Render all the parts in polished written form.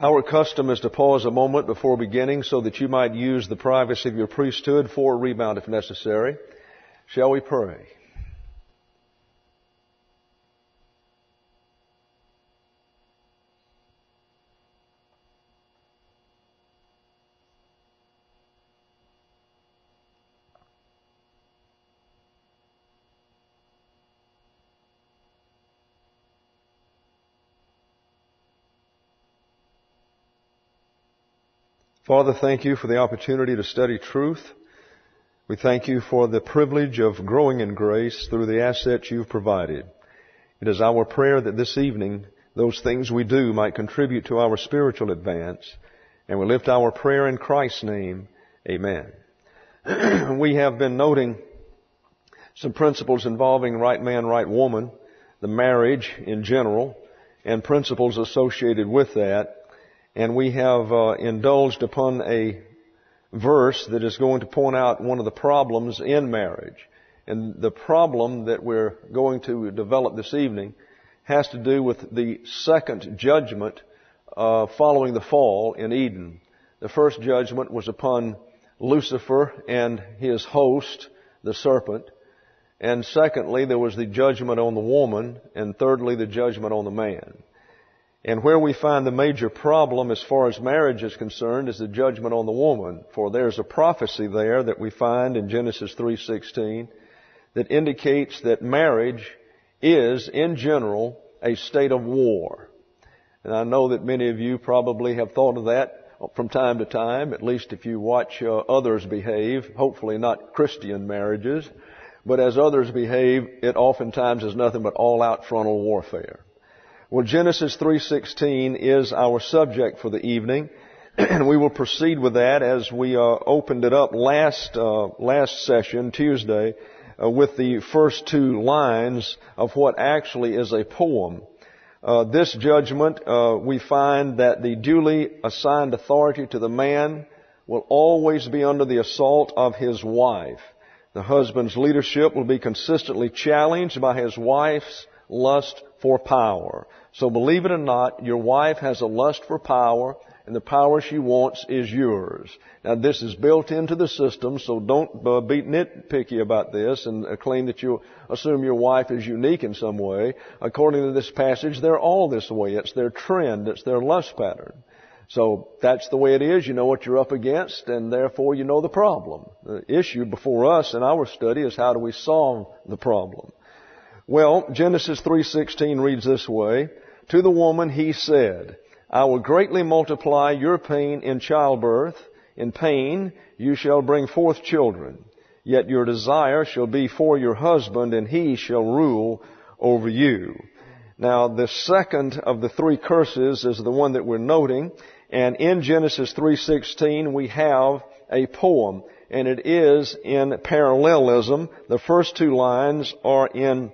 Our custom is to pause a moment before beginning so that you might use the privacy of your priesthood for a rebound if necessary. Shall we pray? Father, thank you for the opportunity to study truth. We thank you for the privilege of growing in grace through the assets you've provided. It is our prayer that this evening those things we do might contribute to our spiritual advance, and we lift our prayer in Christ's name. Amen. We have been noting some principles involving right man, right woman, the marriage in general, and principles associated with that. And we have indulged upon a verse that is going to point out one of the problems in marriage. And the problem that we're going to develop this evening has to do with the second judgment following the fall in Eden. The first judgment was upon Lucifer and his host, the serpent. And secondly, there was the judgment on the woman. And thirdly, the judgment on the man. And where we find the major problem as far as marriage is concerned is the judgment on the woman. For there's a prophecy there that we find in Genesis 3:16 that indicates that marriage is, in general, a state of war. And I know that many of you probably have thought of that from time to time, at least if you watch others behave, hopefully not Christian marriages. But as others behave, it oftentimes is nothing but all-out frontal warfare. Well, Genesis 3:16 is our subject for the evening, and we will proceed with that as we opened it up last session, Tuesday, with the first two lines of what actually is a poem. This judgment, we find that the duly assigned authority to the man will always be under the assault of his wife. The husband's leadership will be consistently challenged by his wife's lust for power. So believe it or not, your wife has a lust for power, and the power she wants is yours. Now this is built into the system, so don't be nitpicky about this and claim that you assume your wife is unique in some way. According to this passage, they're all this way. It's their trend. It's their lust pattern. So that's the way it is. You know what you're up against, and therefore you know the problem. The issue before us in our study is how do we solve the problem. Well, Genesis 3:16 reads this way, "To the woman he said, I will greatly multiply your pain in childbirth. In pain you shall bring forth children. Yet your desire shall be for your husband, and he shall rule over you." Now, the second of the three curses is the one that we're noting. And in Genesis 3:16 we have a poem, and it is in parallelism. The first two lines are in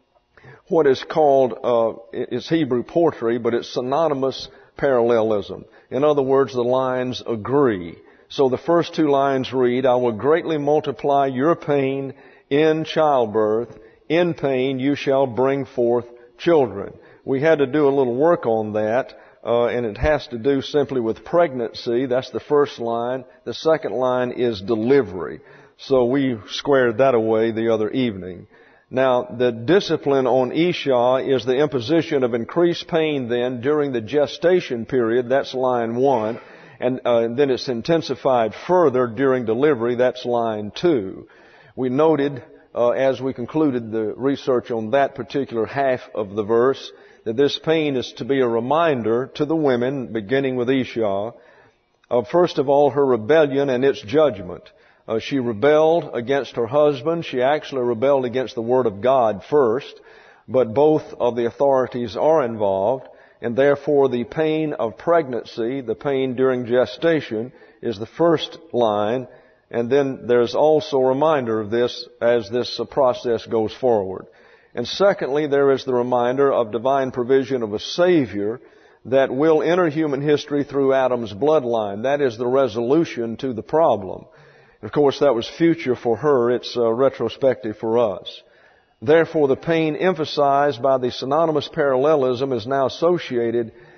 what is called, it's Hebrew poetry, but it's synonymous parallelism. In other words, the lines agree. So the first two lines read, "I will greatly multiply your pain in childbirth. In pain you shall bring forth children." We had to do a little work on that, and it has to do simply with pregnancy. That's the first line. The second line is delivery. So we squared that away the other evening. Now, the discipline on Esau is the imposition of increased pain then during the gestation period. That's line 1. And then it's intensified further during delivery. That's line 2. We noted, as we concluded the research on that particular half of the verse, that this pain is to be a reminder to the women, beginning with Esau, of first of all her rebellion and its judgment. She rebelled against her husband. She actually rebelled against the Word of God first, but both of the authorities are involved, and therefore the pain of pregnancy, the pain during gestation, is the first line, and then there's also a reminder of this as this process goes forward. And secondly, there is the reminder of divine provision of a Savior that will enter human history through Adam's bloodline. That is the resolution to the problem. Of course, that was future for her. It's retrospective for us. Therefore, the pain emphasized by the synonymous parallelism is now associated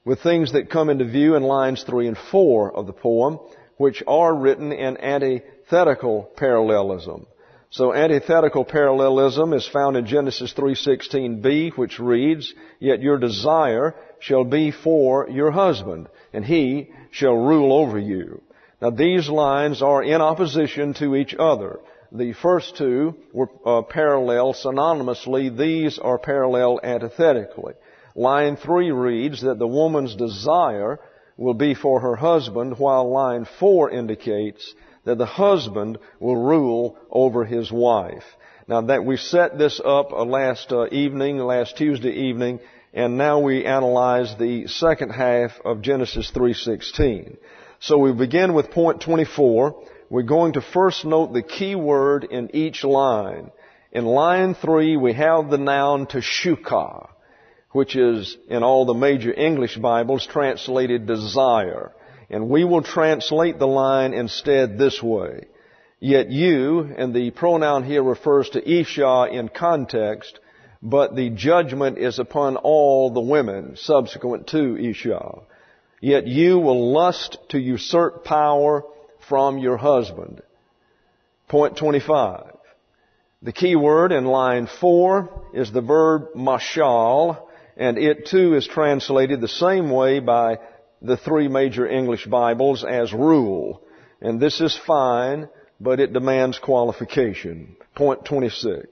with things that come into view in lines 3 and 4 of the poem, which are written in antithetical parallelism. So antithetical parallelism is found in Genesis 3:16b, which reads, "Yet your desire shall be for your husband, and he shall rule over you." Now these lines are in opposition to each other. The first two were parallel synonymously. These are parallel antithetically. Line 3 reads that the woman's desire will be for her husband, while line 4 indicates that the husband will rule over his wife. Now that we set this up last Tuesday evening, and now we analyze the second half of Genesis 3:16. So we begin with point 24. We're going to first note the key word in each line. In line 3, we have the noun teshukah, which is in all the major English Bibles translated desire. And we will translate the line instead this way. Yet you, and the pronoun here refers to Isha in context, but the judgment is upon all the women subsequent to Isha. Yet you will lust to usurp power from your husband. Point 25. The key word in line 4 is the verb mashal, and it too is translated the same way by the three major English Bibles as rule. And this is fine, but it demands qualification. Point 26.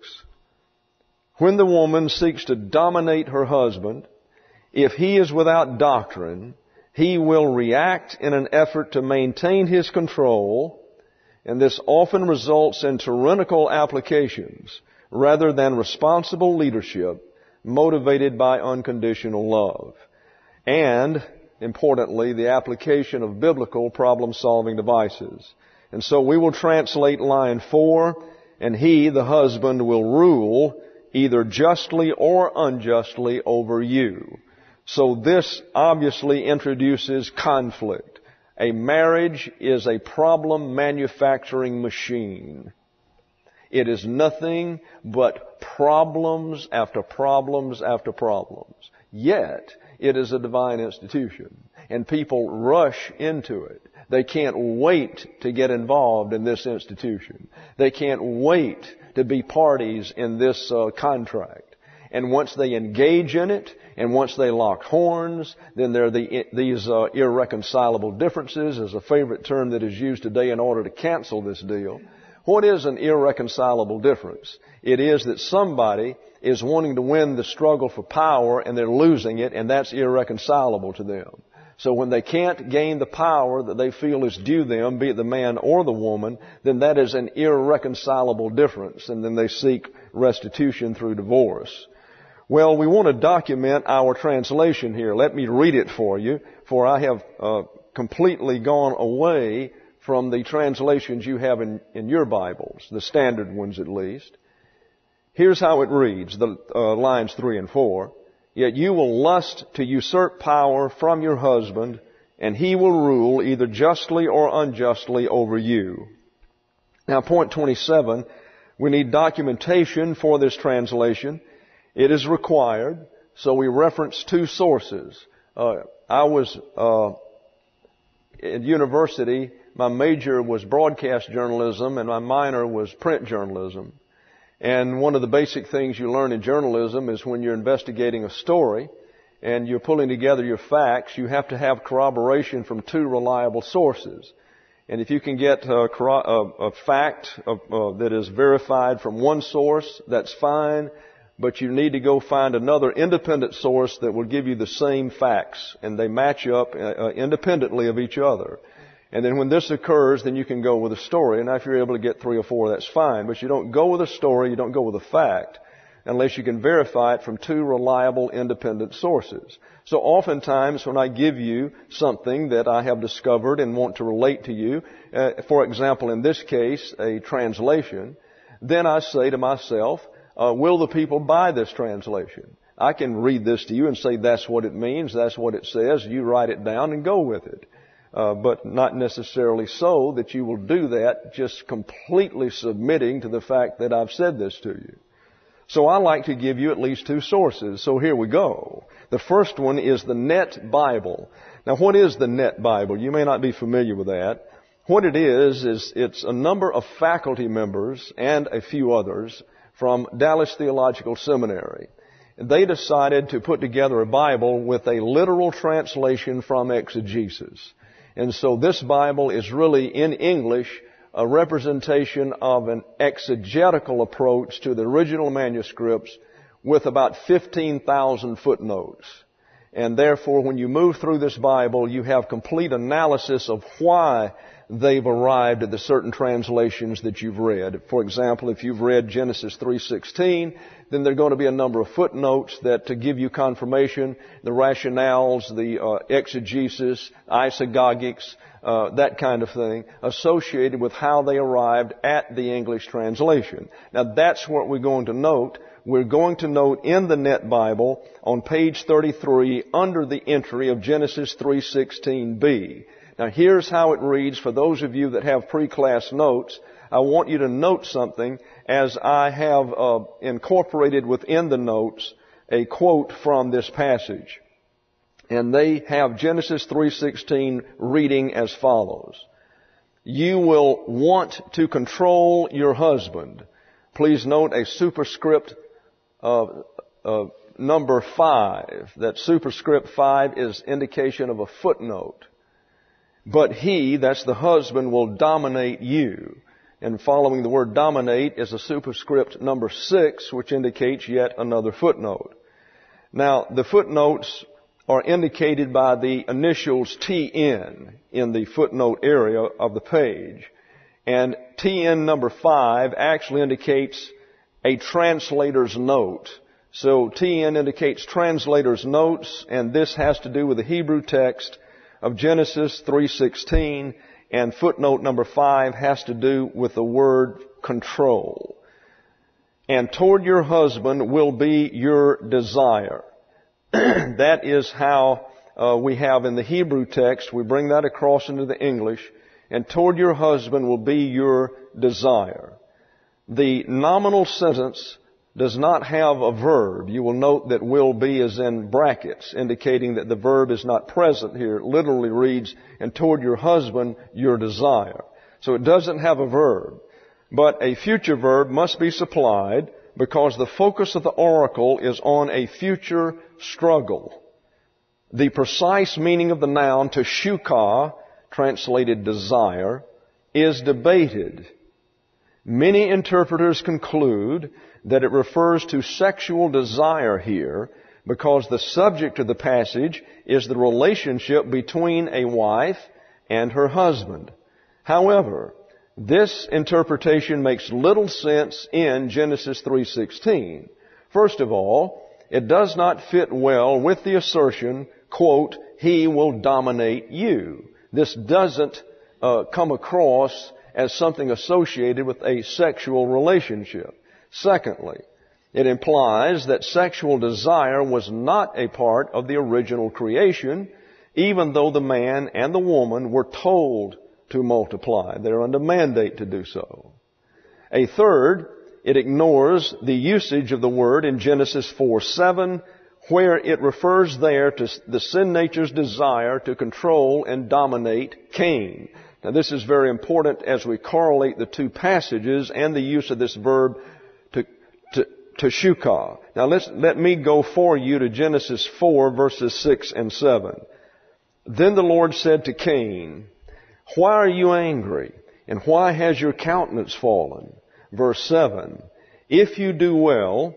When the woman seeks to dominate her husband, if he is without doctrine, he will react in an effort to maintain his control, and this often results in tyrannical applications rather than responsible leadership motivated by unconditional love. And, importantly, the application of biblical problem-solving devices. And so we will translate line 4, and he, the husband, will rule either justly or unjustly over you. So this obviously introduces conflict. A marriage is a problem manufacturing machine. It is nothing but problems after problems after problems. Yet, it is a divine institution, and people rush into it. They can't wait to get involved in this institution. They can't wait to be parties in this contract. And once they engage in it, and once they lock horns, then there are these irreconcilable differences, is a favorite term that is used today in order to cancel this deal. What is an irreconcilable difference? It is that somebody is wanting to win the struggle for power and they're losing it, and that's irreconcilable to them. So when they can't gain the power that they feel is due them, be it the man or the woman, then that is an irreconcilable difference, and then they seek restitution through divorce. Well, we want to document our translation here. Let me read it for you, for I have completely gone away from the translations you have in your Bibles, the standard ones at least. Here's how it reads, the lines 3 and 4. Yet you will lust to usurp power from your husband, and he will rule either justly or unjustly over you. Now, point 27, we need documentation for this translation. It is required, so we reference two sources. I was at university. My major was broadcast journalism, and my minor was print journalism. And one of the basic things you learn in journalism is when you're investigating a story and you're pulling together your facts, you have to have corroboration from two reliable sources. And if you can get a fact that is verified from one source, that's fine. But you need to go find another independent source that will give you the same facts, and they match up independently of each other. And then when this occurs, then you can go with a story. And if you're able to get 3 or 4, that's fine. But you don't go with a story, you don't go with a fact, unless you can verify it from two reliable independent sources. So oftentimes when I give you something that I have discovered and want to relate to you, for example, in this case, a translation, then I say to myself, will the people buy this translation? I can read this to you and say that's what it means, that's what it says. You write it down and go with it. But not necessarily so that you will do that just completely submitting to the fact that I've said this to you. So I like to give you at least two sources. So here we go. The first one is the Net Bible. Now what is the Net Bible? You may not be familiar with that. What it is it's a number of faculty members and a few others from Dallas Theological Seminary. They decided to put together a Bible with a literal translation from exegesis. And so this Bible is really in English a representation of an exegetical approach to the original manuscripts with about 15,000 footnotes. And therefore, when you move through this Bible, you have complete analysis of why they've arrived at the certain translations that you've read. For example, if you've read Genesis 3:16, then there are going to be a number of footnotes that to give you confirmation, the rationales, the exegesis, isagogics, that kind of thing, associated with how they arrived at the English translation. Now that's what we're going to note. We're going to note in the Net Bible on page 33 under the entry of Genesis 3:16b. Now here's how it reads for those of you that have pre-class notes. I want you to note something as I have incorporated within the notes a quote from this passage. And they have Genesis 3:16 reading as follows. You will want to control your husband. Please note a superscript number 5. That superscript 5 is indication of a footnote. But he, that's the husband, will dominate you. And following the word dominate is a superscript number 6, which indicates yet another footnote. Now, the footnotes are indicated by the initials TN in the footnote area of the page. And TN number 5 actually indicates a translator's note. So TN indicates translator's notes, and this has to do with the Hebrew text of Genesis 3:16, and footnote number 5 has to do with the word control. And toward your husband will be your desire. That is how we have in the Hebrew text, we bring that across into the English, and toward your husband will be your desire. The nominal sentence does not have a verb. You will note that will be is in brackets, indicating that the verb is not present here. It literally reads, and toward your husband, your desire. So it doesn't have a verb. But a future verb must be supplied because the focus of the oracle is on a future struggle. The precise meaning of the noun teshukah, translated desire, is debated. Many interpreters conclude that it refers to sexual desire here because the subject of the passage is the relationship between a wife and her husband. However, this interpretation makes little sense in Genesis 3:16. First of all, it does not fit well with the assertion, quote, he will dominate you. This doesn't come across as something associated with a sexual relationship. Secondly, it implies that sexual desire was not a part of the original creation, even though the man and the woman were told to multiply. They're under mandate to do so. A third, it ignores the usage of the word in Genesis 4:7, where it refers there to the sin nature's desire to control and dominate Cain. Now this is very important as we correlate the two passages and the use of this verb teshukah. Now let me go for you to Genesis 4 verses 6 and 7. Then the Lord said to Cain, why are you angry? And why has your countenance fallen? Verse 7, if you do well,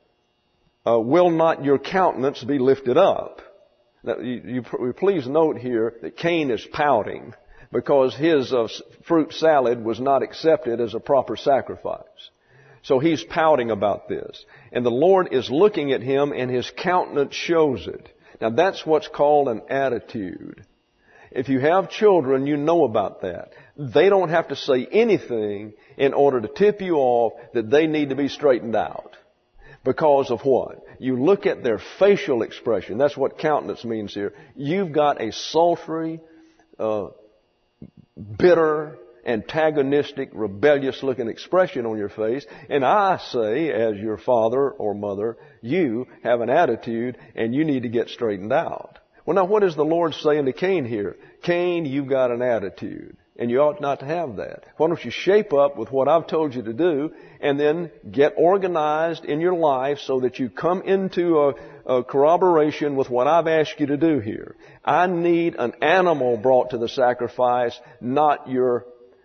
will not your countenance be lifted up? Now, you please note here that Cain is pouting because his fruit salad was not accepted as a proper sacrifice. So he's pouting about this. And the Lord is looking at him and his countenance shows it. Now that's what's called an attitude. If you have children, you know about that. They don't have to say anything in order to tip you off that they need to be straightened out. Because of what? You look at their facial expression. That's what countenance means here. You've got a sultry, bitter, antagonistic, rebellious-looking expression on your face. And I say, as your father or mother, you have an attitude and you need to get straightened out. Well, now what is the Lord saying to Cain here? Cain, you've got an attitude, and you ought not to have that. Why don't you shape up with what I've told you to do, and then get organized in your life so that you come into a corroboration with what I've asked you to do here. I need an animal brought to the sacrifice, not your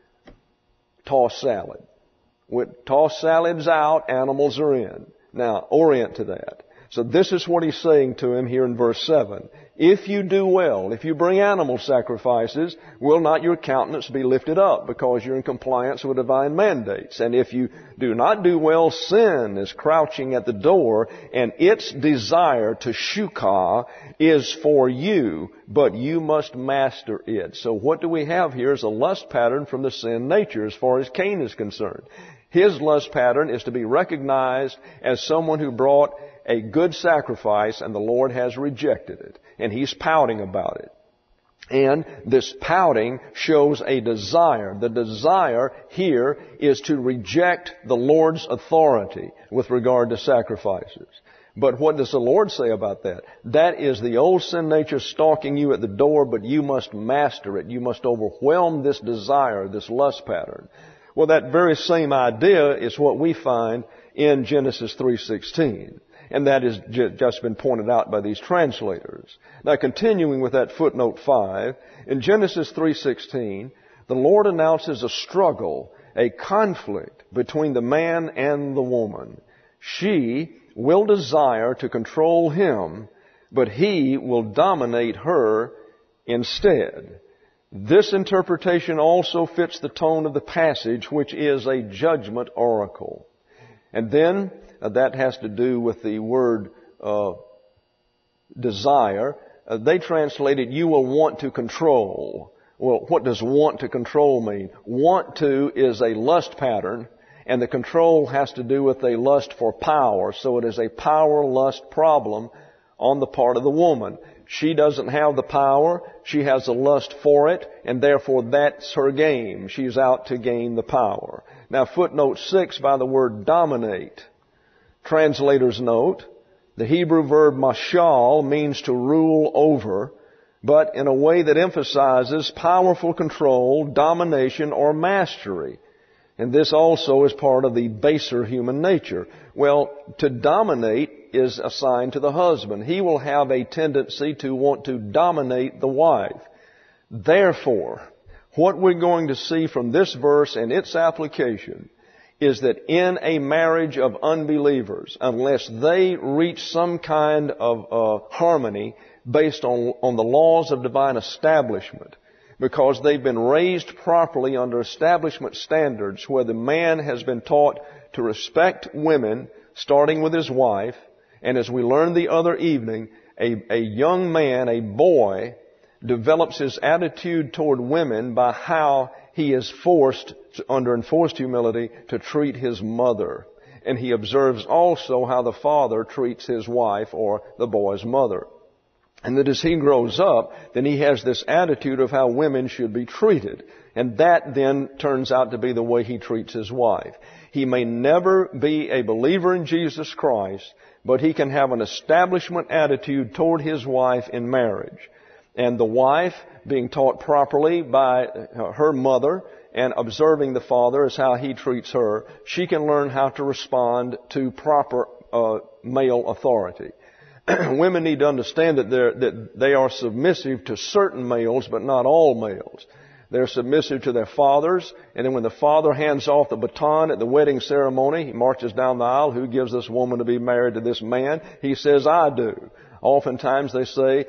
tossed salad. With tossed salads out, animals are in. Now, orient to that. So this is what he's saying to him here in verse 7. If you do well, if you bring animal sacrifices, will not your countenance be lifted up because you're in compliance with divine mandates? And if you do not do well, sin is crouching at the door, and its desire to shukah is for you, but you must master it. So what do we have here is a lust pattern from the sin nature as far as Cain is concerned. His lust pattern is to be recognized as someone who brought a good sacrifice, and the Lord has rejected it. And he's pouting about it. And this pouting shows a desire. The desire here is to reject the Lord's authority with regard to sacrifices. But what does the Lord say about that? That is the old sin nature stalking you at the door, but you must master it. You must overwhelm this desire, this lust pattern. Well, that very same idea is what we find in Genesis 3:16. And that has just been pointed out by these translators. Now, continuing with that footnote 5, in Genesis 3:16, the Lord announces a struggle, a conflict between the man and the woman. She will desire to control him, but he will dominate her instead. This interpretation also fits the tone of the passage, which is a judgment oracle. And then, that has to do with the word desire. They translated, you will want to control. Well, what does want to control mean? Want to is a lust pattern, and the control has to do with a lust for power. So it is a power lust problem on the part of the woman. She doesn't have the power. She has a lust for it, and therefore that's her game. She's out to gain the power. Now, footnote 6 by the word dominate. Translators note, the Hebrew verb mashal means to rule over, but in a way that emphasizes powerful control, domination, or mastery. And this also is part of the baser human nature. Well, to dominate is assigned to the husband. He will have a tendency to want to dominate the wife. Therefore, what we're going to see from this verse and its application is that in a marriage of unbelievers, unless they reach some kind of harmony based on the laws of divine establishment, because they've been raised properly under establishment standards where the man has been taught to respect women, starting with his wife, and as we learned the other evening, a young man, a boy, develops his attitude toward women by how he is forced, under enforced humility, to treat his mother. And he observes also how the father treats his wife or the boy's mother. And that as he grows up, then he has this attitude of how women should be treated. And that then turns out to be the way he treats his wife. He may never be a believer in Jesus Christ, but he can have an establishment attitude toward his wife in marriage. And the wife, being taught properly by her mother and observing the father as how he treats her, she can learn how to respond to proper male authority. Women need to understand that they are submissive to certain males, but not all males. They're submissive to their fathers, and then when the father hands off the baton at the wedding ceremony, he marches down the aisle, who gives this woman to be married to this man? He says, I do. Oftentimes they say,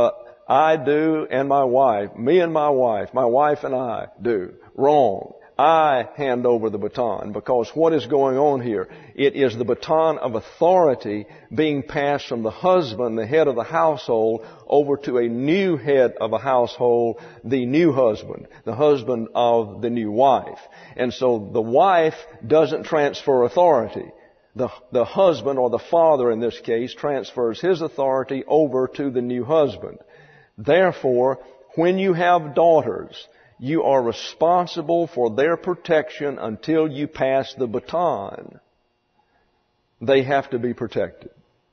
I do and my wife, me and my wife and I do. Wrong. I hand over the baton, because what is going on here? It is the baton of authority being passed from the husband, the head of the household, over to a new head of a household, the new husband, the husband of the new wife. And so the wife doesn't transfer authority. The husband, or the father in this case, transfers his authority over to the new husband. Therefore, when you have daughters, You are responsible for their protection until you pass the baton. They have to be protected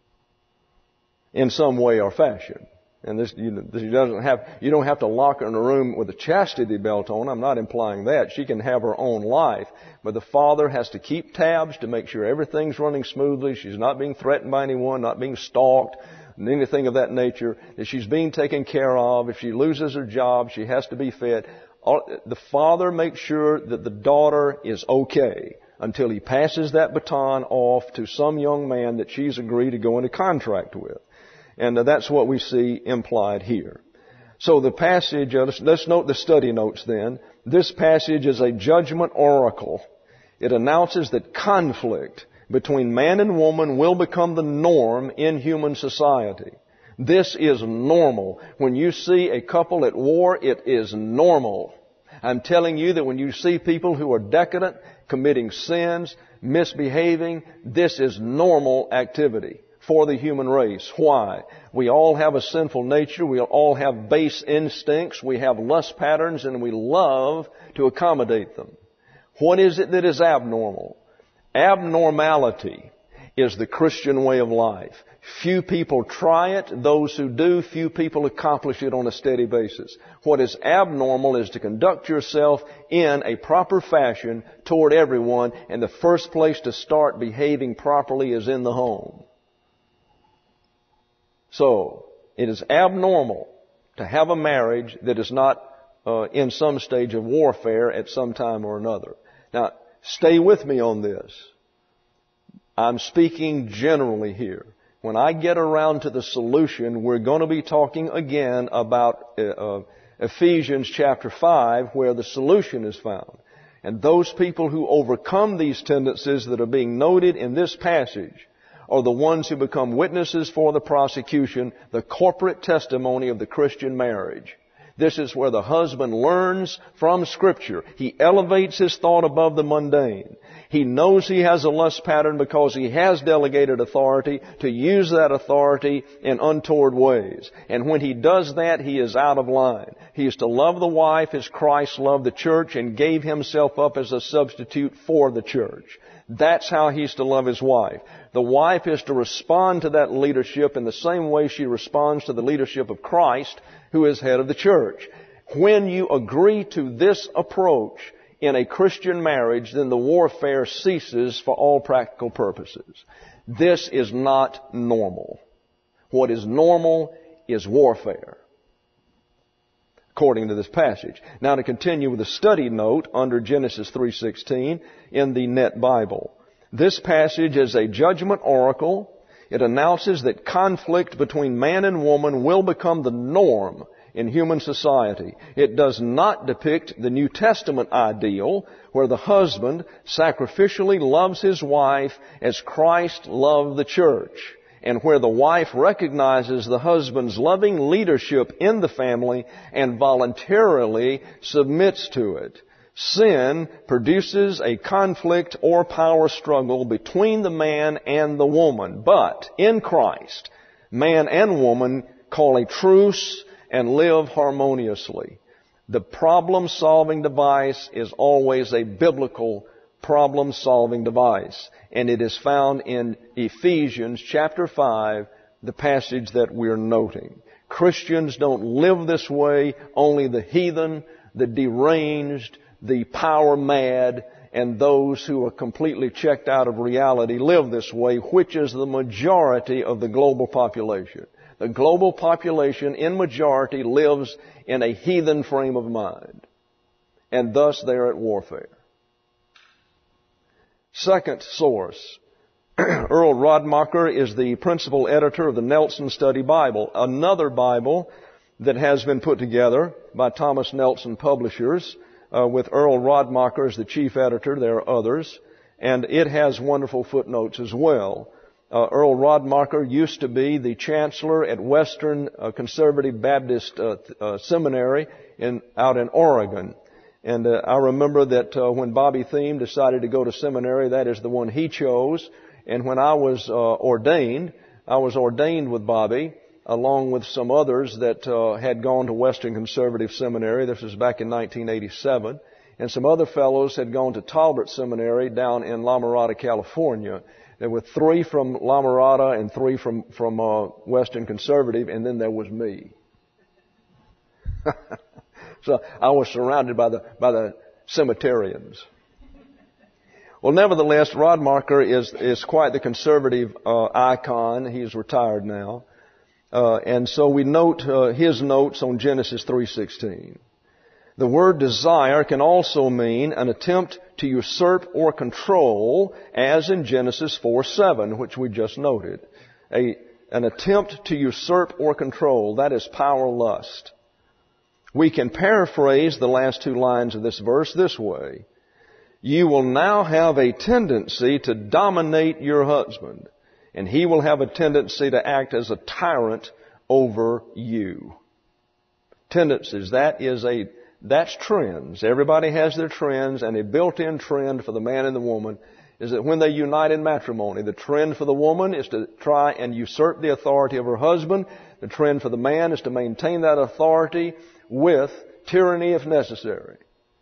in some way or fashion. And you don't have to lock her in a room with a chastity belt on. I'm not implying that. She can have her own life. But the father has to keep tabs to make sure everything's running smoothly. She's not being threatened by anyone, not being stalked, and anything of that nature. That she's being taken care of. If she loses her job, she has to be fed. The father makes sure that the daughter is okay until he passes that baton off to some young man that she's agreed to go into contract with. And that's what we see implied here. So the passage, let's note the study notes then. This passage is a judgment oracle. It announces that conflict between man and woman will become the norm in human society. This is normal. When you see a couple at war, it is normal. I'm telling you that when you see people who are decadent, committing sins, misbehaving, this is normal activity for the human race. Why? We all have a sinful nature. We all have base instincts. We have lust patterns, and we love to accommodate them. What is it that is abnormal? Abnormality is the Christian way of life. Few people try it. Those who do, few people accomplish it on a steady basis. What is abnormal is to conduct yourself in a proper fashion toward everyone, and the first place to start behaving properly is in the home. So, it is abnormal to have a marriage that is not in some stage of warfare at some time or another. Now, stay with me on this. I'm speaking generally here. When I get around to the solution, we're going to be talking again about Ephesians chapter 5, where the solution is found. And those people who overcome these tendencies that are being noted in this passage are the ones who become witnesses for the prosecution, the corporate testimony of the Christian marriage. This is where the husband learns from Scripture. He elevates his thought above the mundane. He knows he has a lust pattern because he has delegated authority to use that authority in untoward ways. And when he does that, he is out of line. He is to love the wife as Christ loved the church and gave himself up as a substitute for the church. That's how he's to love his wife. The wife is to respond to that leadership in the same way she responds to the leadership of Christ, who is head of the church. When you agree to this approach in a Christian marriage, then the warfare ceases for all practical purposes. This is not normal. What is normal is warfare, according to this passage. Now, to continue with the study note under Genesis 3:16 in the Net Bible. This passage is a judgment oracle. It announces that conflict between man and woman will become the norm in human society. It does not depict the New Testament ideal where the husband sacrificially loves his wife as Christ loved the church, and where the wife recognizes the husband's loving leadership in the family and voluntarily submits to it. Sin produces a conflict or power struggle between the man and the woman. But in Christ, man and woman call a truce and live harmoniously. The problem-solving device is always a biblical problem-solving device. And it is found in Ephesians chapter 5, the passage that we're noting. Christians don't live this way. Only the heathen, the deranged, the power mad, and those who are completely checked out of reality live this way, which is the majority of the global population. The global population in majority lives in a heathen frame of mind, and thus they are at warfare. Second source, Earl Rodmacher is the principal editor of the Nelson Study Bible, another Bible that has been put together by Thomas Nelson Publishers, with Earl Rodmacher as the chief editor. There are others, and it has wonderful footnotes as well. Earl Rodmacher used to be the chancellor at Western Conservative Baptist Seminary out in Oregon. And I remember that when Bobby Thiem decided to go to seminary, that is the one he chose. And when I was ordained with Bobby along with some others that had gone to Western Conservative Seminary. This was back in 1987. And some other fellows had gone to Talbot Seminary down in La Mirada, California. There were 3 from La Mirada and 3 from Western Conservative, and then there was me. So I was surrounded by the cemeterians. Well, nevertheless, Rodmacher is quite the conservative icon. He's retired now. And so we note his notes on Genesis 3:16. The word desire can also mean an attempt to usurp or control, as in Genesis 4:7, which we just noted. An attempt to usurp or control, that is power lust. We can paraphrase the last 2 lines of this verse this way. You will now have a tendency to dominate your husband, and he will have a tendency to act as a tyrant over you. Tendencies, that's trends. Everybody has their trends, and a built-in trend for the man and the woman is that when they unite in matrimony, the trend for the woman is to try and usurp the authority of her husband. The trend for the man is to maintain that authority with tyranny if necessary.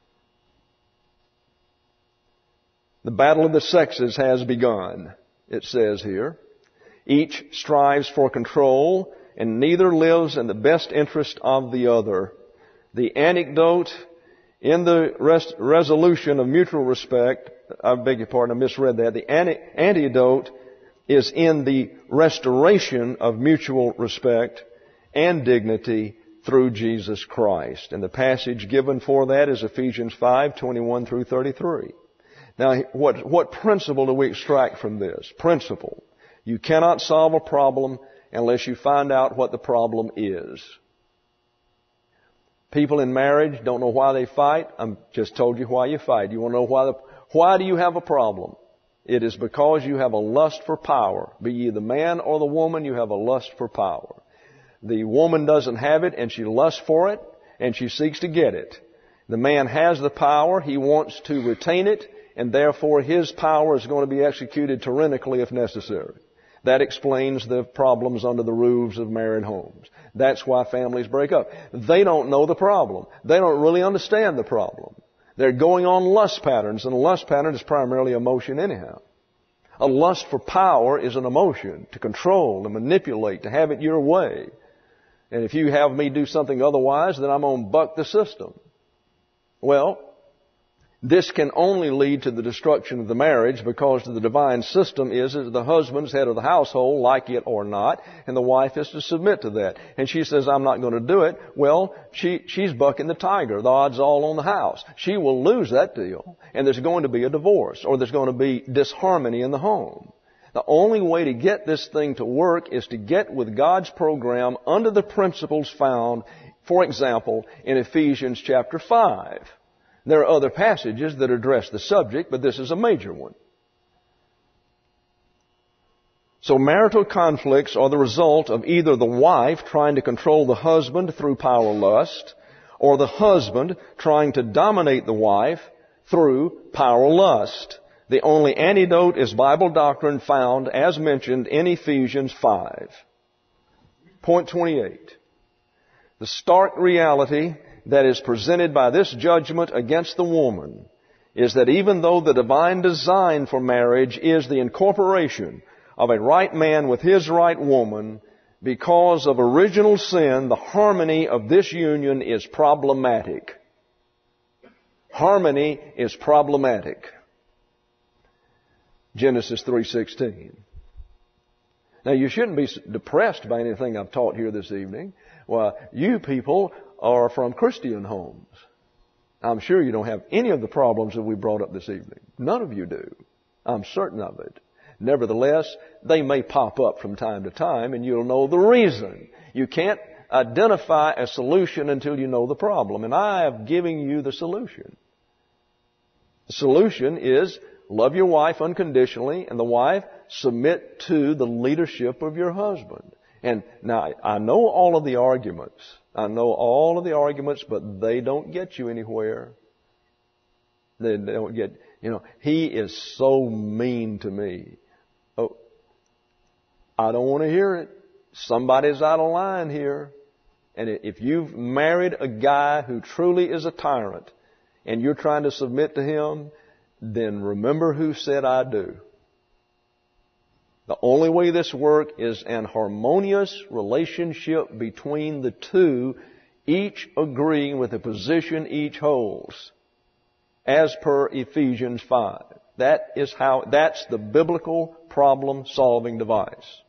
The battle of the sexes has begun, it says here. Each strives for control, and neither lives in the best interest of the other. The antidote in the resolution of mutual respect, I beg your pardon, I misread that. The antidote is in the restoration of mutual respect and dignity through Jesus Christ. And the passage given for that is Ephesians 5:21 through 33. Now, what principle do we extract from this? Principle. You cannot solve a problem unless you find out what the problem is. People in marriage don't know why they fight. I've just told you why you fight. You want to know why do you have a problem? It is because you have a lust for power. Be ye the man or the woman, you have a lust for power. The woman doesn't have it, and she lusts for it, and she seeks to get it. The man has the power. He wants to retain it, and therefore his power is going to be executed tyrannically if necessary. That explains the problems under the roofs of married homes. That's why families break up. They don't know the problem. They don't really understand the problem. They're going on lust patterns, and a lust pattern is primarily emotion anyhow. A lust for power is an emotion, to control, to manipulate, to have it your way. And if you have me do something otherwise, then I'm going to buck the system. Well, this can only lead to the destruction of the marriage, because the divine system is that the husband's head of the household, like it or not, and the wife is to submit to that. And she says, I'm not going to do it. Well, she's bucking the tiger. The odds all on the house. She will lose that deal, and there's going to be a divorce, or there's going to be disharmony in the home. The only way to get this thing to work is to get with God's program under the principles found, for example, in Ephesians chapter 5. There are other passages that address the subject, but this is a major one. So marital conflicts are the result of either the wife trying to control the husband through power lust, or the husband trying to dominate the wife through power lust. The only antidote is Bible doctrine found, as mentioned, in Ephesians 5. Point 28. The stark reality that is presented by this judgment against the woman is that even though the divine design for marriage is the incorporation of a right man with his right woman, because of original sin, the harmony of this union is problematic. Harmony is problematic. Genesis 3:16. Now, you shouldn't be depressed by anything I've taught here this evening. Well, you people are from Christian homes. I'm sure you don't have any of the problems that we brought up this evening. None of you do. I'm certain of it. Nevertheless, they may pop up from time to time, and you'll know the reason. You can't identify a solution until you know the problem, and I have given you the solution. The solution is love your wife unconditionally, and the wife submit to the leadership of your husband. And now, I know all of the arguments. But they don't get you anywhere. They don't get, he is so mean to me. Oh, I don't want to hear it. somebody's out of line here. And if you've married a guy who truly is a tyrant and you're trying to submit to him, then remember who said I do. The only way this works is an harmonious relationship between the two, each agreeing with the position each holds, as per Ephesians 5. That's the biblical problem-solving device.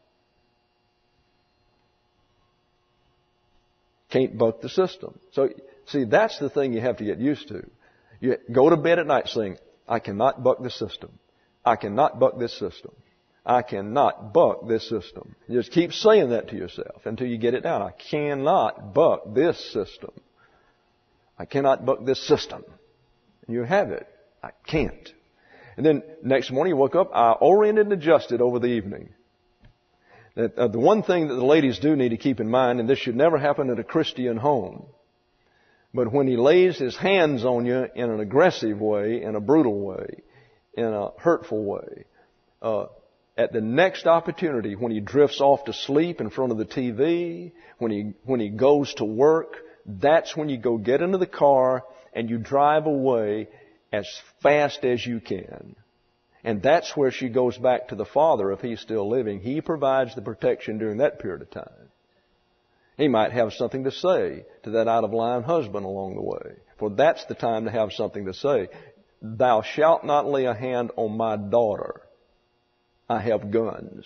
Can't buck the system. So, see, that's the thing you have to get used to. You go to bed at night saying, I cannot buck the system. I cannot buck this system. I cannot buck this system. You just keep saying that to yourself until you get it down. I cannot buck this system. I cannot buck this system. And you have it. I can't. And then next morning you woke up, I oriented and adjusted over the evening. The one thing that the ladies do need to keep in mind, and this should never happen at a Christian home, but when he lays his hands on you in an aggressive way, in a brutal way, in a hurtful way, at the next opportunity, when he drifts off to sleep in front of the TV, when he goes to work, that's when you go get into the car and you drive away as fast as you can. And that's where she goes back to the father if he's still living. He provides the protection during that period of time. He might have something to say to that out-of-line husband along the way. For that's the time to have something to say. Thou shalt not lay a hand on my daughter. I have guns.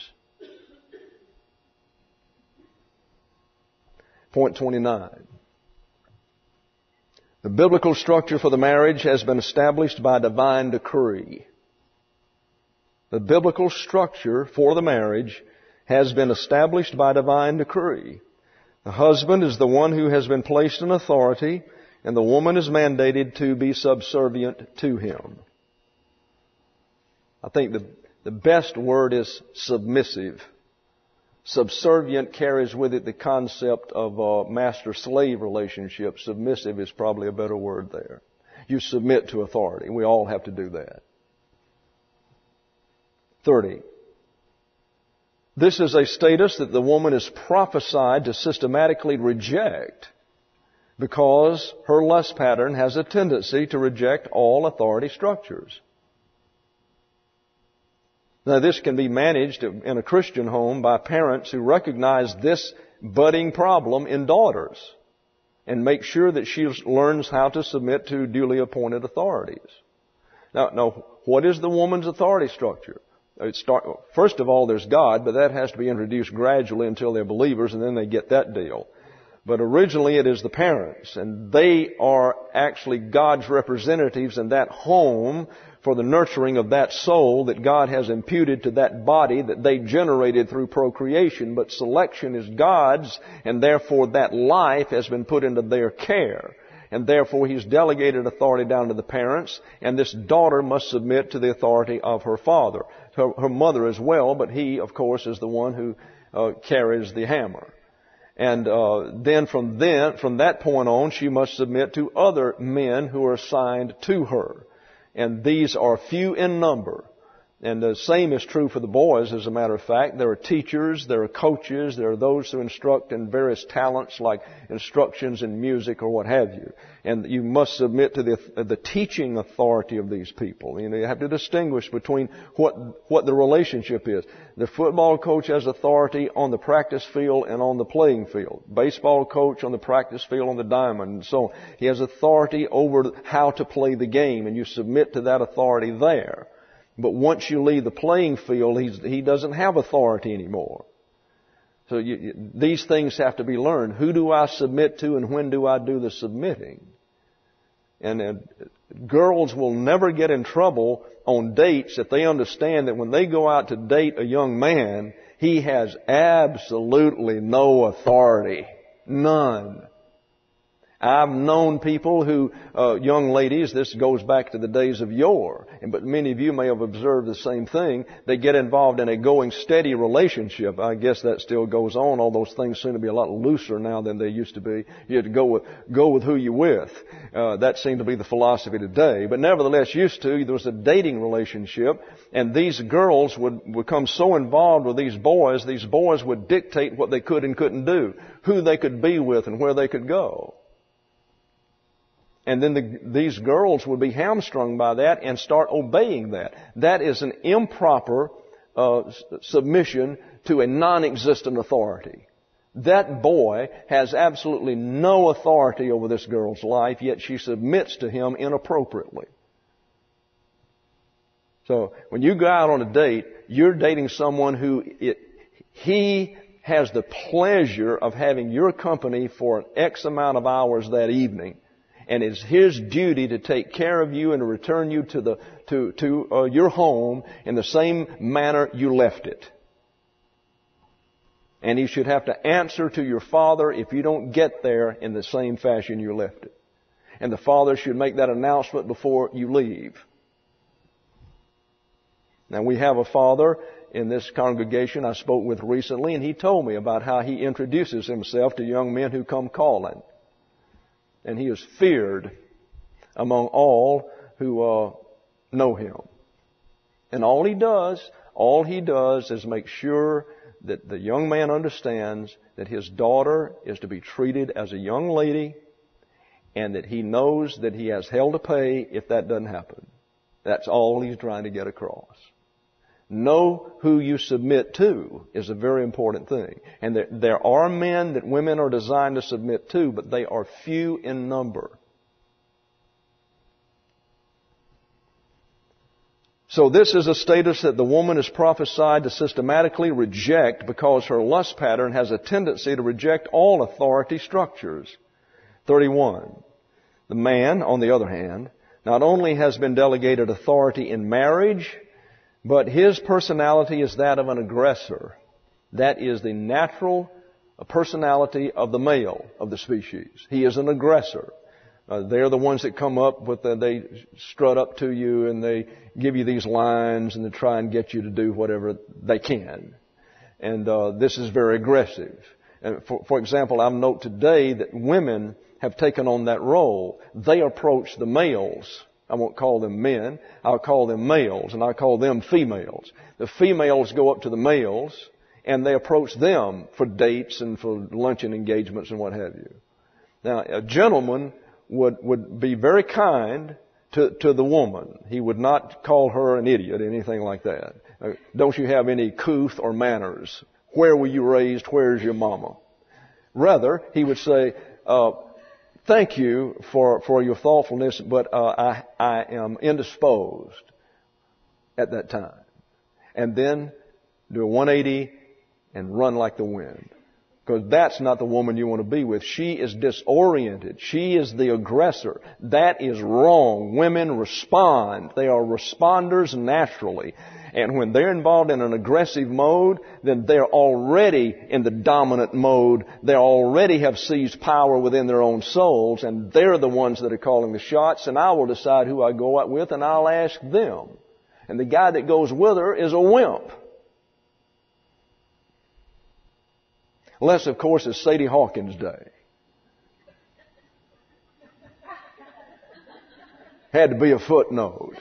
Point 29. The biblical structure for the marriage has been established by divine decree. The biblical structure for the marriage has been established by divine decree. The husband is the one who has been placed in authority, and the woman is mandated to be subservient to him. I think the best word is submissive. Subservient carries with it the concept of a master-slave relationship. Submissive is probably a better word there. You submit to authority. We all have to do that. 30. This is a status that the woman is prophesied to systematically reject because her lust pattern has a tendency to reject all authority structures. Now, this can be managed in a Christian home by parents who recognize this budding problem in daughters and make sure that she learns how to submit to duly appointed authorities. Now, what is the woman's authority structure? First of all, there's God, but that has to be introduced gradually until they're believers, and then they get that deal. But originally it is the parents, and they are actually God's representatives in that home for the nurturing of that soul that God has imputed to that body that they generated through procreation. But selection is God's, and therefore that life has been put into their care. And therefore He's delegated authority down to the parents, and this daughter must submit to the authority of her father. Her mother as well, but he, of course, is the one who carries the hammer. And then from that point on, she must submit to other men who are assigned to her. And these are few in number. And the same is true for the boys, as a matter of fact. There are teachers, there are coaches, there are those who instruct in various talents like instructions in music or what have you. And you must submit to the teaching authority of these people. You know, you have to distinguish between what the relationship is. The football coach has authority on the practice field and on the playing field. Baseball coach on the practice field on the diamond and so on. He has authority over how to play the game, and you submit to that authority there. But once you leave the playing field, he doesn't have authority anymore. So these things have to be learned. Who do I submit to, and when do I do the submitting? And girls will never get in trouble on dates if they understand that when they go out to date a young man, he has absolutely no authority. None. I've known people who, young ladies, this goes back to the days of yore, but many of you may have observed the same thing. They get involved in a going steady relationship. I guess that still goes on. All those things seem to be a lot looser now than they used to be. You have to go with who you're with. That seemed to be the philosophy today. But nevertheless, used to, there was a dating relationship, and these girls would become so involved with these boys would dictate what they could and couldn't do, who they could be with and where they could go. And then these girls would be hamstrung by that and start obeying that. That is an improper submission to a non-existent authority. That boy has absolutely no authority over this girl's life, yet she submits to him inappropriately. So when you go out on a date, you're dating someone who he has the pleasure of having your company for an X amount of hours that evening. And it's his duty to take care of you and to return you to your home in the same manner you left it. And he should have to answer to your father if you don't get there in the same fashion you left it. And the father should make that announcement before you leave. Now we have a father in this congregation I spoke with recently, and he told me about how he introduces himself to young men who come calling. And he is feared among all who know him. And all he does is make sure that the young man understands that his daughter is to be treated as a young lady, and that he knows that he has hell to pay if that doesn't happen. That's all he's trying to get across. Know who you submit to is a very important thing. And there are men that women are designed to submit to, but they are few in number. So this is a status that the woman is prophesied to systematically reject because her lust pattern has a tendency to reject all authority structures. 31. The man, on the other hand, not only has been delegated authority in marriage, but his personality is that of an aggressor. That is the natural personality of the male of the species. He is an aggressor. They're the ones that come up with, they strut up to you and they give you these lines and they try and get you to do whatever they can. And this is very aggressive. And for example, I note today that women have taken on that role. They approach the males. I won't call them men. I'll call them males, and I'll call them females. The females go up to the males, and they approach them for dates and for luncheon engagements and what have you. Now, a gentleman would be very kind to the woman. He would not call her an idiot, anything like that. Don't you have any couth or manners? Where were you raised? Where's your mama? Rather, he would say, thank you for your thoughtfulness, but I am indisposed at that time. And then do a 180 and run like the wind. Because that's not the woman you want to be with. She is disoriented. She is the aggressor. That is wrong. Women respond. They are responders naturally. And when they're involved in an aggressive mode, then they're already in the dominant mode. They already have seized power within their own souls, and they're the ones that are calling the shots, and I will decide who I go out with, and I'll ask them. And the guy that goes with her is a wimp. Unless, of course, it's Sadie Hawkins' day. Had to be a footnote.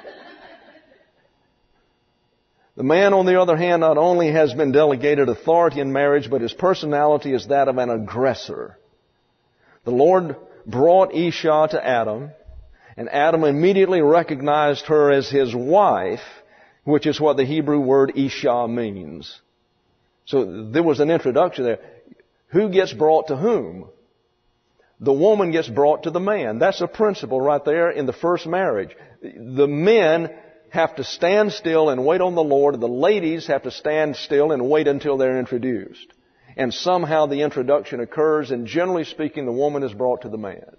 The man, on the other hand, not only has been delegated authority in marriage, but his personality is that of an aggressor. The Lord brought Isha to Adam, and Adam immediately recognized her as his wife, which is what the Hebrew word Isha means. So there was an introduction there. Who gets brought to whom? The woman gets brought to the man. That's a principle right there in the first marriage. The men have to stand still and wait on the Lord. The ladies have to stand still and wait until they're introduced. And somehow the introduction occurs, and generally speaking, the woman is brought to the man.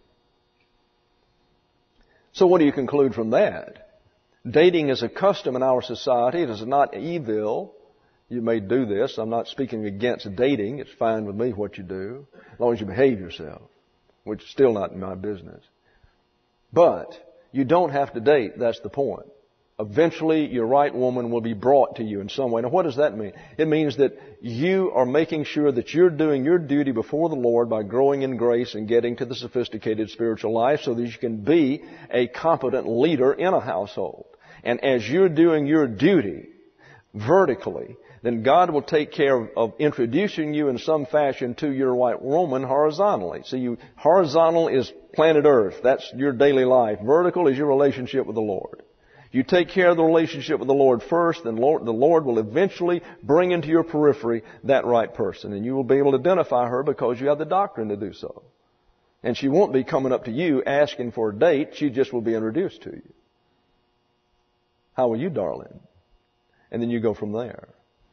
So what do you conclude from that? Dating is a custom in our society. It is not evil. You may do this. I'm not speaking against dating. It's fine with me what you do, as long as you behave yourself. which is still not my business. But you don't have to date. That's the point. Eventually, your right woman will be brought to you in some way. Now, what does that mean? It means that you are making sure that you're doing your duty before the Lord by growing in grace and getting to the sophisticated spiritual life so that you can be a competent leader in a household. And as you're doing your duty vertically, then God will take care of introducing you in some fashion to your white woman horizontally. See, horizontal is planet Earth. That's your daily life. Vertical is your relationship with the Lord. You take care of the relationship with the Lord first, then the Lord will eventually bring into your periphery that right person. And you will be able to identify her because you have the doctrine to do so. And she won't be coming up to you asking for a date. She just will be introduced to you. How are you, darling? And then you go from there.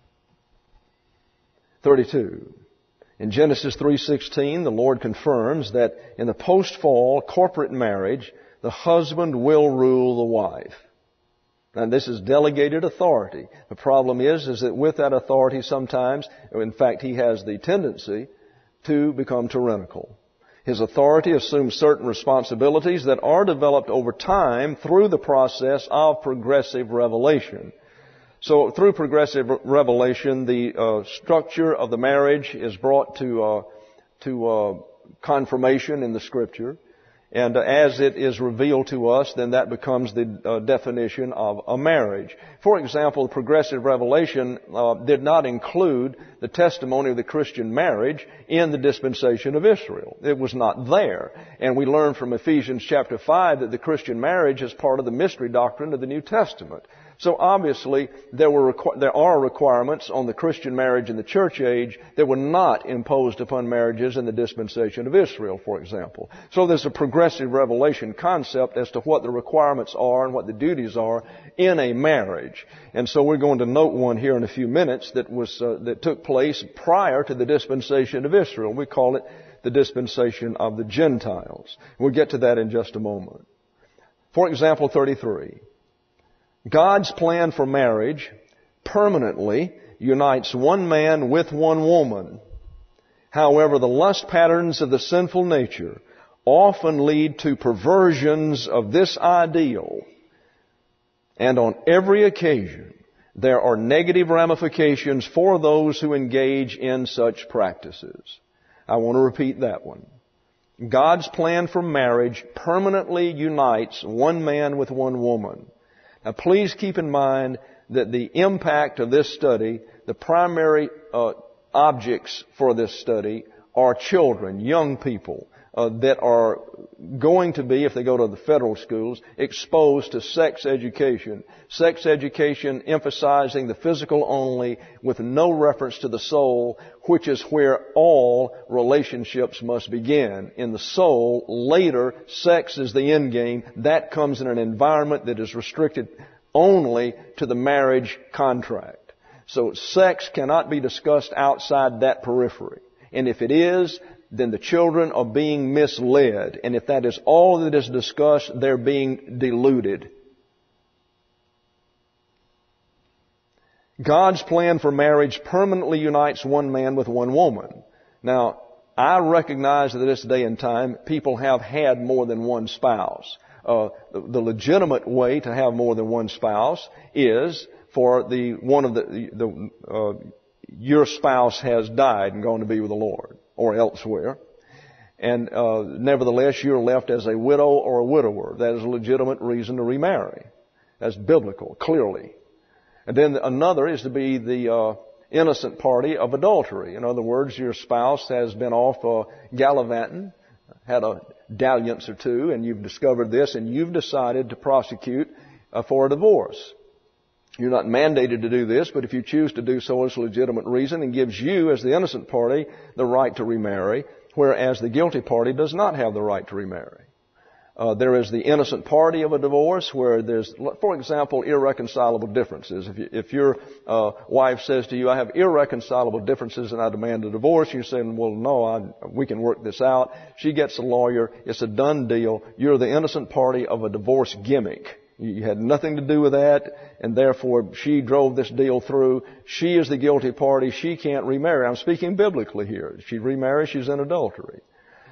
32. In Genesis 3:16, the Lord confirms that in the post-fall corporate marriage, the husband will rule the wife. And this is delegated authority. The problem is that with that authority sometimes, in fact, he has the tendency to become tyrannical. His authority assumes certain responsibilities that are developed over time through the process of progressive revelation. So through progressive revelation, the structure of the marriage is brought to confirmation in the Scripture. And as it is revealed to us, then that becomes the definition of a marriage. For example, progressive revelation did not include the testimony of the Christian marriage in the dispensation of Israel. It was not there. And we learn from Ephesians chapter 5 that the Christian marriage is part of the mystery doctrine of the New Testament. So obviously, there are requirements on the Christian marriage in the church age that were not imposed upon marriages in the dispensation of Israel, for example. So there's a progressive revelation concept as to what the requirements are and what the duties are in a marriage. And so we're going to note one here in a few minutes that took place prior to the dispensation of Israel. We call it the dispensation of the Gentiles. We'll get to that in just a moment. For example, 33. God's plan for marriage permanently unites one man with one woman. However, the lust patterns of the sinful nature often lead to perversions of this ideal. And on every occasion, there are negative ramifications for those who engage in such practices. I want to repeat that one. God's plan for marriage permanently unites one man with one woman. Now, please keep in mind that the impact of this study, the primary objects for this study are children, young people that are going to be, if they go to the federal schools, exposed to sex education. Sex education emphasizing the physical only with no reference to the soul, which is where all relationships must begin. In the soul, later, sex is the end game. That comes in an environment that is restricted only to the marriage contract. So sex cannot be discussed outside that periphery. And if it is, then the children are being misled. And if that is all that is discussed, they're being deluded. God's plan for marriage permanently unites one man with one woman. Now, I recognize that at this day and time, people have had more than one spouse. The legitimate way to have more than one spouse is for your spouse has died and gone to be with the Lord or elsewhere. And nevertheless, you're left as a widow or a widower. That is a legitimate reason to remarry. That's biblical, clearly. And then another is to be the innocent party of adultery. In other words, your spouse has been off gallivanting, had a dalliance or two, and you've discovered this, and you've decided to prosecute for a divorce. You're not mandated to do this, but if you choose to do so, it's a legitimate reason and gives you, as the innocent party, the right to remarry, whereas the guilty party does not have the right to remarry. There is the innocent party of a divorce where there's, for example, irreconcilable differences. If your wife says to you, I have irreconcilable differences and I demand a divorce, you say, well, no, we can work this out. She gets a lawyer. It's a done deal. You're the innocent party of a divorce gimmick. You had nothing to do with that, and therefore she drove this deal through. She is the guilty party. She can't remarry. I'm speaking biblically here. If she remarries, she's in adultery.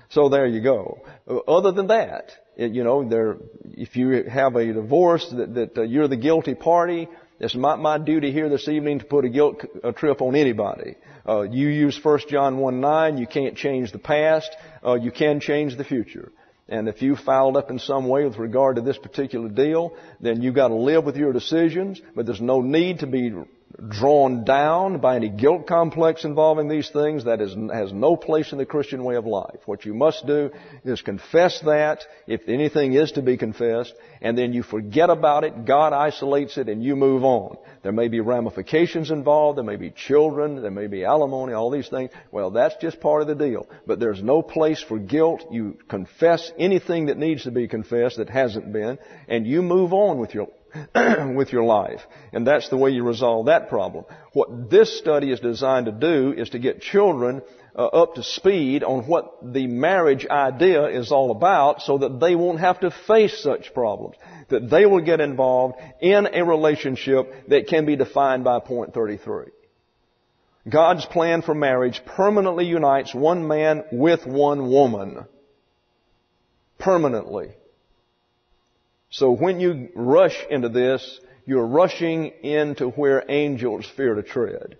So there you go. Other than that, if you have a divorce that you're the guilty party, it's not my duty here this evening to put a guilt trip on anybody. You use 1 John 1:9. You can't change the past. You can change the future. And if you fouled up in some way with regard to this particular deal, then you've got to live with your decisions. But there's no need to be drawn down by any guilt complex involving these things. That has no place in the Christian way of life. What you must do is confess that, if anything is to be confessed, and then you forget about it. God isolates it, and you move on. There may be ramifications involved. There may be children. There may be alimony, all these things. Well, that's just part of the deal. But there's no place for guilt. You confess anything that needs to be confessed that hasn't been, and you move on with your life. And that's the way you resolve that problem. What this study is designed to do is to get children up to speed on what the marriage idea is all about, so that they won't have to face such problems. That they will get involved in a relationship that can be defined by point 33. God's plan for marriage permanently unites one man with one woman. Permanently. So when you rush into this, you're rushing into where angels fear to tread.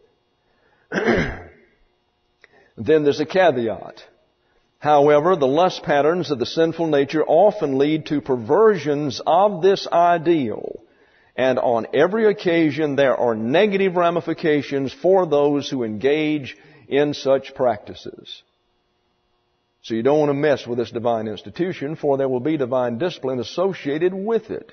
Then there's a caveat. However, the lust patterns of the sinful nature often lead to perversions of this ideal. And on every occasion, there are negative ramifications for those who engage in such practices. So you don't want to mess with this divine institution, for there will be divine discipline associated with it.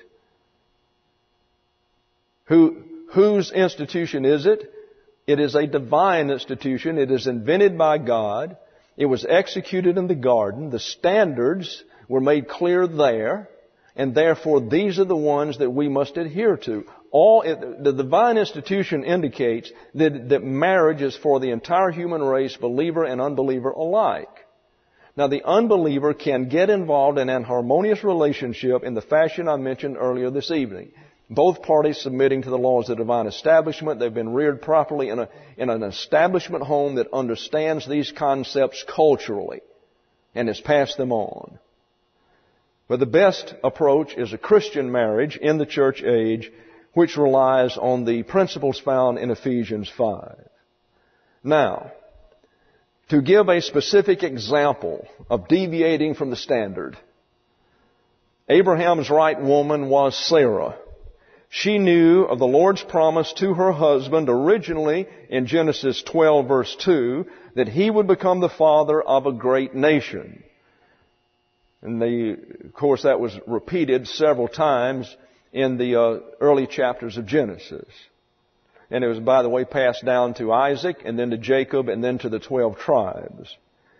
Whose institution is it? It is a divine institution. It is invented by God. It was executed in the garden. The standards were made clear there. And therefore, these are the ones that we must adhere to. The divine institution indicates that marriage is for the entire human race, believer and unbeliever alike. Now, the unbeliever can get involved in an harmonious relationship in the fashion I mentioned earlier this evening. Both parties submitting to the laws of the divine establishment. They've been reared properly in an establishment home that understands these concepts culturally and has passed them on. But the best approach is a Christian marriage in the church age, which relies on the principles found in Ephesians 5. Now, to give a specific example of deviating from the standard, Abraham's right woman was Sarah. She knew of the Lord's promise to her husband originally in Genesis 12 verse 2 that he would become the father of a great nation. And of course that was repeated several times in the early chapters of Genesis. And it was, by the way, passed down to Isaac and then to Jacob and then to the 12 tribes.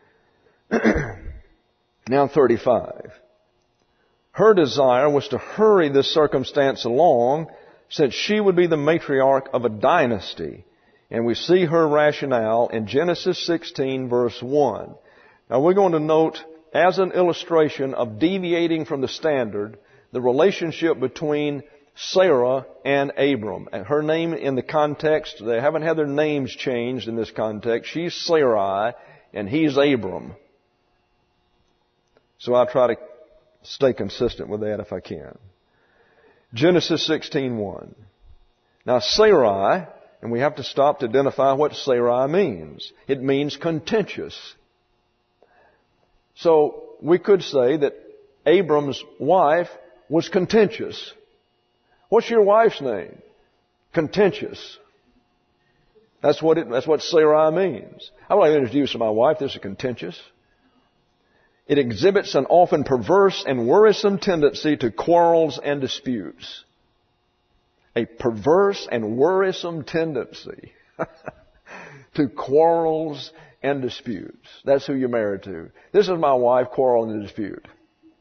Now 35. Her desire was to hurry this circumstance along, since she would be the matriarch of a dynasty. And we see her rationale in Genesis 16 verse 1. Now we're going to note, as an illustration of deviating from the standard, the relationship between Sarah and Abram. And her name in the context, they haven't had their names changed in this context. She's Sarai and he's Abram. So I'll try to stay consistent with that if I can. Genesis 16:1. Now Sarai, and we have to stop to identify what Sarai means. It means contentious. So we could say that Abram's wife was contentious. What's your wife's name? Contentious. That's what Sarai means. I want to introduce my wife. This is contentious. It exhibits an often perverse and worrisome tendency to quarrels and disputes. A perverse and worrisome tendency to quarrels and disputes. That's who you're married to. This is my wife, quarrel and dispute.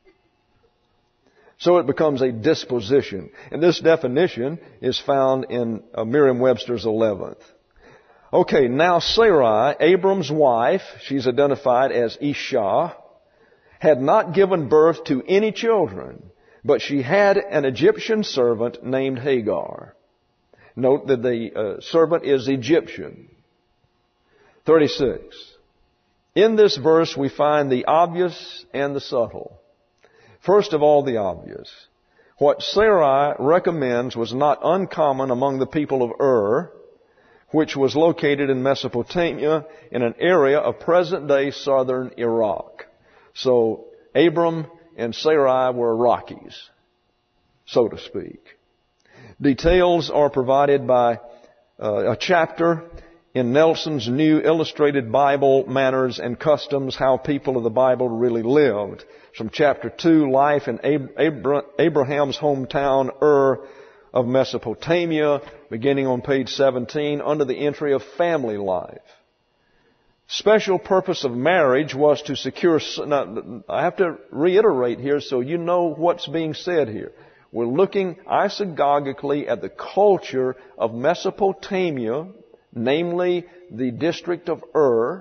So it becomes a disposition. And this definition is found in Merriam-Webster's 11th. Okay, now Sarai, Abram's wife, she's identified as Isha, had not given birth to any children, but she had an Egyptian servant named Hagar. Note that the servant is Egyptian. 36. In this verse we find the obvious and the subtle. First of all, the obvious. What Sarai recommends was not uncommon among the people of Ur, which was located in Mesopotamia in an area of present-day southern Iraq. So Abram and Sarai were Iraqis, so to speak. Details are provided by a chapter in Nelson's New Illustrated Bible, Manners and Customs, How People of the Bible Really Lived. From chapter 2, Life in Abraham's hometown, Ur of Mesopotamia, beginning on page 17, under the entry of family life. Special purpose of marriage was to secure... Now, I have to reiterate here so you know what's being said here. We're looking isogogically at the culture of Mesopotamia, namely the district of Ur,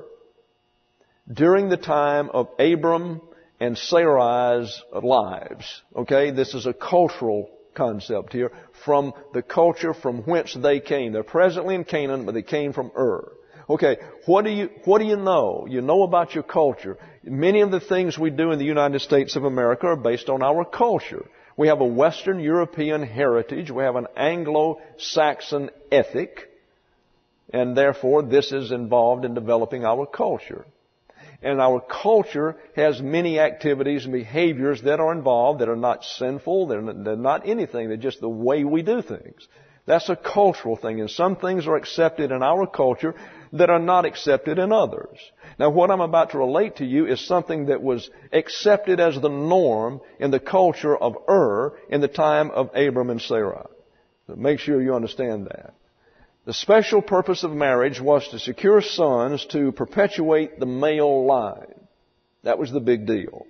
during the time of Abram and Sarai's lives. Okay, this is a cultural concept here from the culture from whence they came. They're presently in Canaan, but they came from Ur. Okay, what do you know? You know about your culture. Many of the things we do in the United States of America are based on our culture. We have a Western European heritage. We have an Anglo-Saxon ethic. And therefore, this is involved in developing our culture. And our culture has many activities and behaviors that are involved that are not sinful. They're not anything. They're just the way we do things. That's a cultural thing. And some things are accepted in our culture that are not accepted in others. Now, what I'm about to relate to you is something that was accepted as the norm in the culture of Ur in the time of Abram and Sarai. So make sure you understand that. The special purpose of marriage was to secure sons to perpetuate the male line. That was the big deal.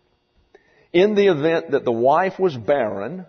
In the event that the wife was barren,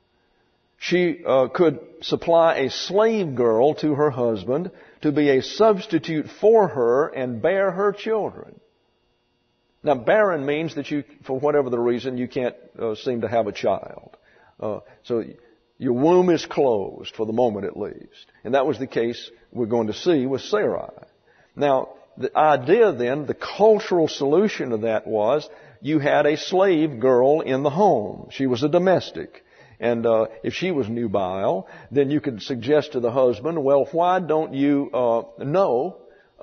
she could supply a slave girl to her husband to be a substitute for her and bear her children. Now, barren means that you, for whatever the reason, you can't seem to have a child. So your womb is closed for the moment at least. And that was the case we're going to see with Sarai. Now, the idea then, the cultural solution to that was you had a slave girl in the home. She was a domestic. And if she was nubile, then you could suggest to the husband, well, why don't you know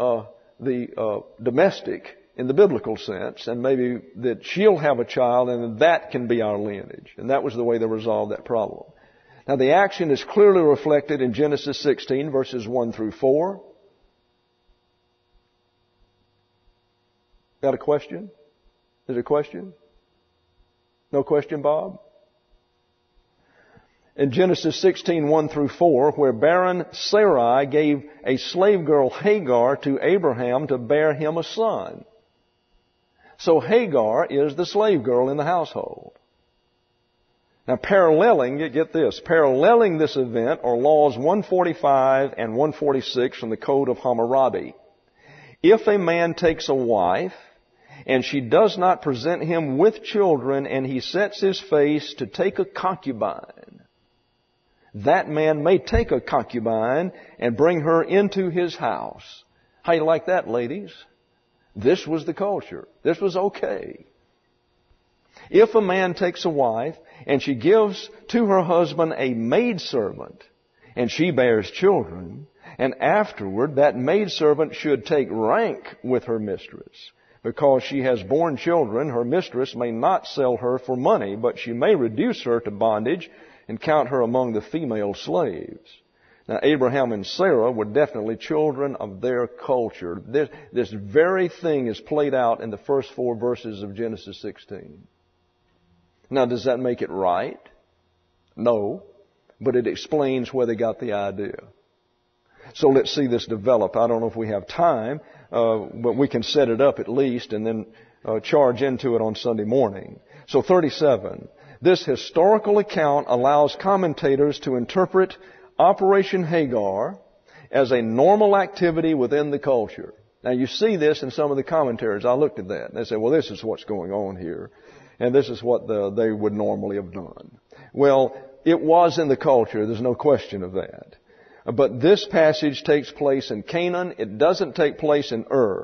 the domestic in the biblical sense, and maybe that she'll have a child and that can be our lineage. And that was the way they resolved that problem. Now, the action is clearly reflected in Genesis 16, verses 1 through 4. Got a question? Is there a question? No question, Bob? In Genesis 16, 1 through 4, where barren Sarai gave a slave girl Hagar to Abraham to bear him a son. So Hagar is the slave girl in the household. Now, paralleling this event are laws 145 and 146 from the Code of Hammurabi. If a man takes a wife, and she does not present him with children, and he sets his face to take a concubine, that man may take a concubine and bring her into his house. How you like that, ladies? This was the culture. This was okay. If a man takes a wife and she gives to her husband a maidservant and she bears children, and afterward that maidservant should take rank with her mistress, because she has borne children, her mistress may not sell her for money, but she may reduce her to bondage and count her among the female slaves. Now, Abraham and Sarah were definitely children of their culture. This very thing is played out in the first 4 verses of Genesis 16. Now, does that make it right? No, but it explains where they got the idea. So let's see this develop. I don't know if we have time, but we can set it up at least and then charge into it on Sunday morning. So 37. This historical account allows commentators to interpret Operation Hagar as a normal activity within the culture. Now, you see this in some of the commentaries. I looked at that. And they say, well, this is what's going on here. And this is what they would normally have done. Well, it was in the culture. There's no question of that. But this passage takes place in Canaan. It doesn't take place in Ur.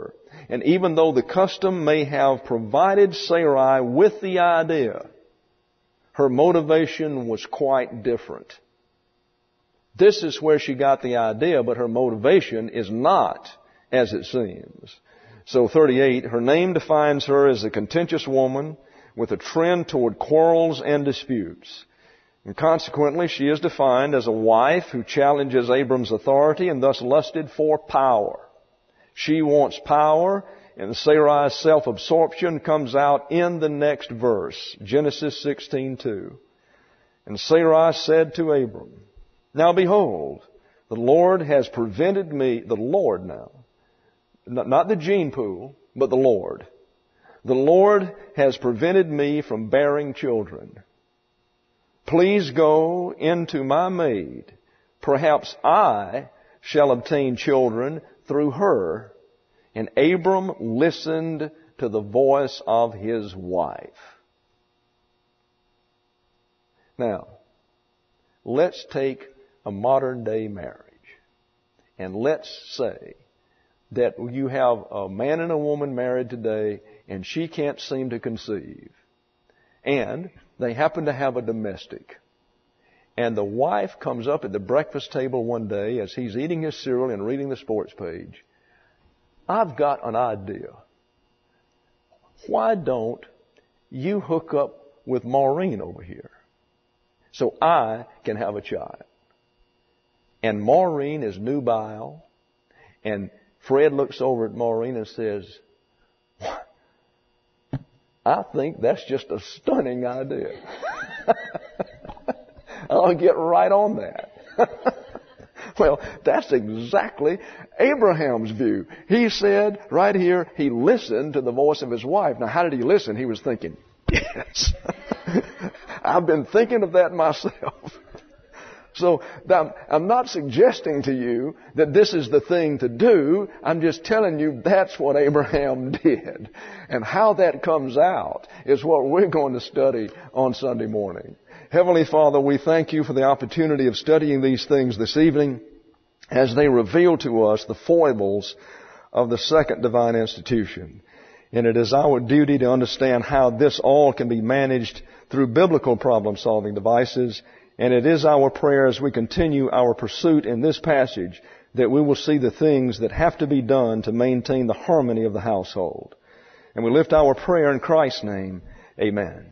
And even though the custom may have provided Sarai with the idea, her motivation was quite different. This is where she got the idea, but her motivation is not as it seems. So 38, her name defines her as a contentious woman with a trend toward quarrels and disputes. And consequently, she is defined as a wife who challenges Abram's authority and thus lusted for power. She wants power, and Sarai's self-absorption comes out in the next verse, Genesis 16:2. And Sarai said to Abram, "Now behold, the Lord has prevented me," the Lord now, not the gene pool, but the Lord. "The Lord has prevented me from bearing children. Please go into my maid. Perhaps I shall obtain children through her." And Abram listened to the voice of his wife. Now, let's take a modern day marriage, and let's say that you have a man and a woman married today, and she can't seem to conceive. And they happen to have a domestic. And the wife comes up at the breakfast table one day as he's eating his cereal and reading the sports page. "I've got an idea. Why don't you hook up with Maureen over here so I can have a child?" And Maureen is nubile. And Fred looks over at Maureen and says, "I think that's just a stunning idea. I'll get right on that." Well, that's exactly Abraham's view. He said right here, he listened to the voice of his wife. Now, how did he listen? He was thinking, "Yes, I've been thinking of that myself." So I'm not suggesting to you that this is the thing to do. I'm just telling you that's what Abraham did. And how that comes out is what we're going to study on Sunday morning. Heavenly Father, we thank you for the opportunity of studying these things this evening as they reveal to us the foibles of the second divine institution. And it is our duty to understand how this all can be managed through biblical problem-solving devices. And it is our prayer as we continue our pursuit in this passage that we will see the things that have to be done to maintain the harmony of the household. And we lift our prayer in Christ's name. Amen.